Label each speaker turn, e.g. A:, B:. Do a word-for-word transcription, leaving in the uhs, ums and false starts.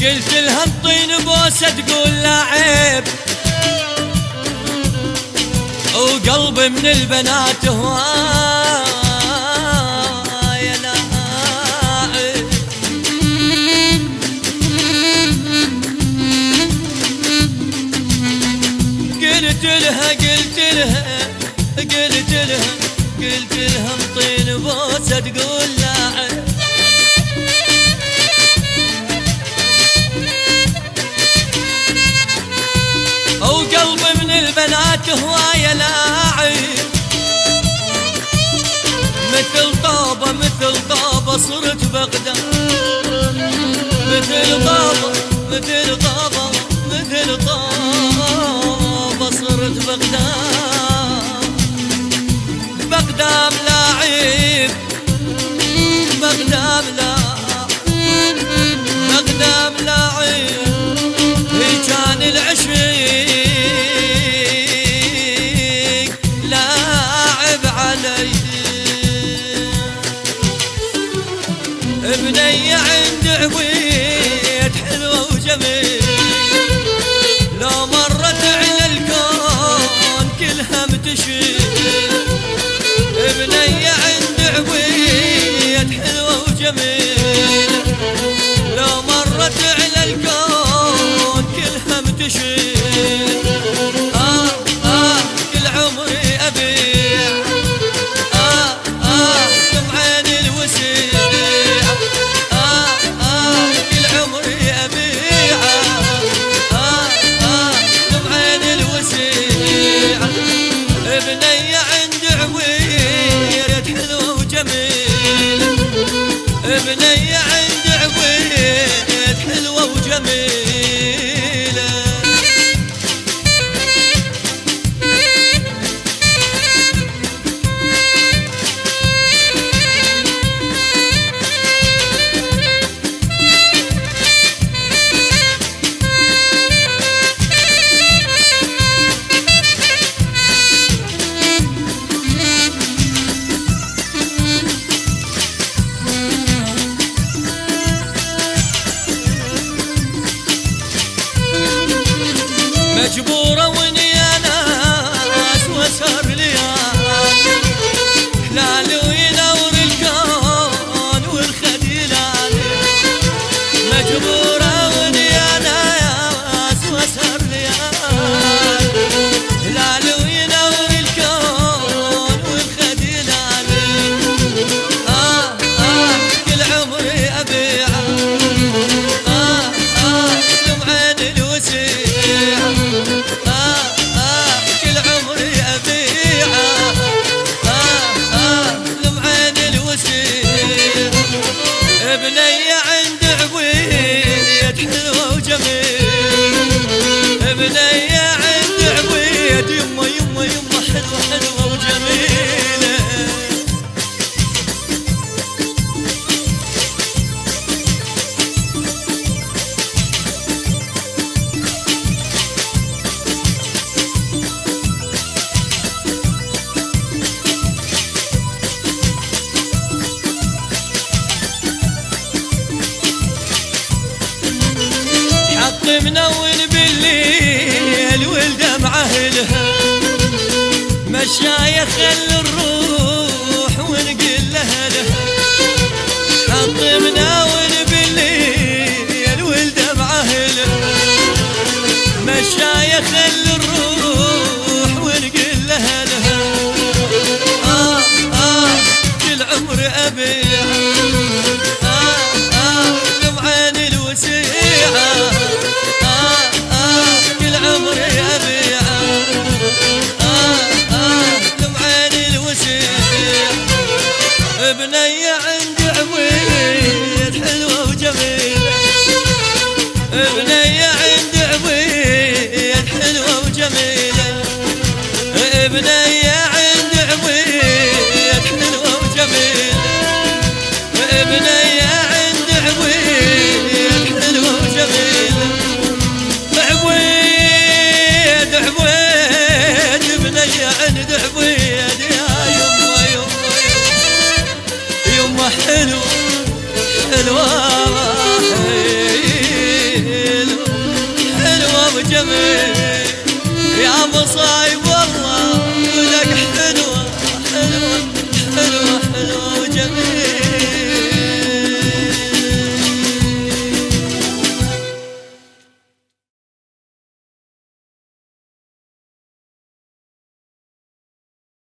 A: قلت لها انطيني بوسه تقول لا عيب، وقلبي من البنات هواية لاعب. قلت لها قلت لها قلت لها قلت لها انطيني بوسه تقول لا عيب، وقلبي من البنات هواية لاعب. مثل طابة مثل طابة صرت بغداد، مثل طابة مثل طابة مثل طابة صرت بغداد. بغداد لاعب بغداد لاعب بغداد لاعب، هي كان العشيق لاعب علي. بنية عند عويد حلوة وجميل، لو مرت على الكون كلها متشيل. بنية عند عويد حلوة وجميل، لو مرت على الكون كلها متشيل. آه آه كل عمري أبيع، آه آه دم عين الوسيع، آه آه كل عمري أبيع، آه آه دم عين الوسيع. بنية عند عويد حلوة وجميل، بنية عند عويد حلوة وجميلة. مجبورة ويا ناس وسهر ليالي، حلالي وينور الكون والخديلاني. مجبورة ويا ناس وسهر ليالي، حلالي وينور الكون والخديلاني. آه آه كل عمري أبيعه، آه آه دم عين الوسيع، آه آه كل عمري أبيعه، آه آه دم عين الوسيع. بنية عند عويد حلوة وجميل، بنية عند عويد يمه يمه يمه حلوة حلوة وجميلة. حط منون بالليل والدمعة أهلها، مشايخ الروح ونقل لها لها. حط منون بالليل والدمعة أهلها، مشايخ الروح ونقل لها لها. آه آه كل عمر أبيع، آه آه دم عين الوسيعة، آه آه كل عمري أبيع، آه آه دم عين الوسيعة. الجميل يا مصايب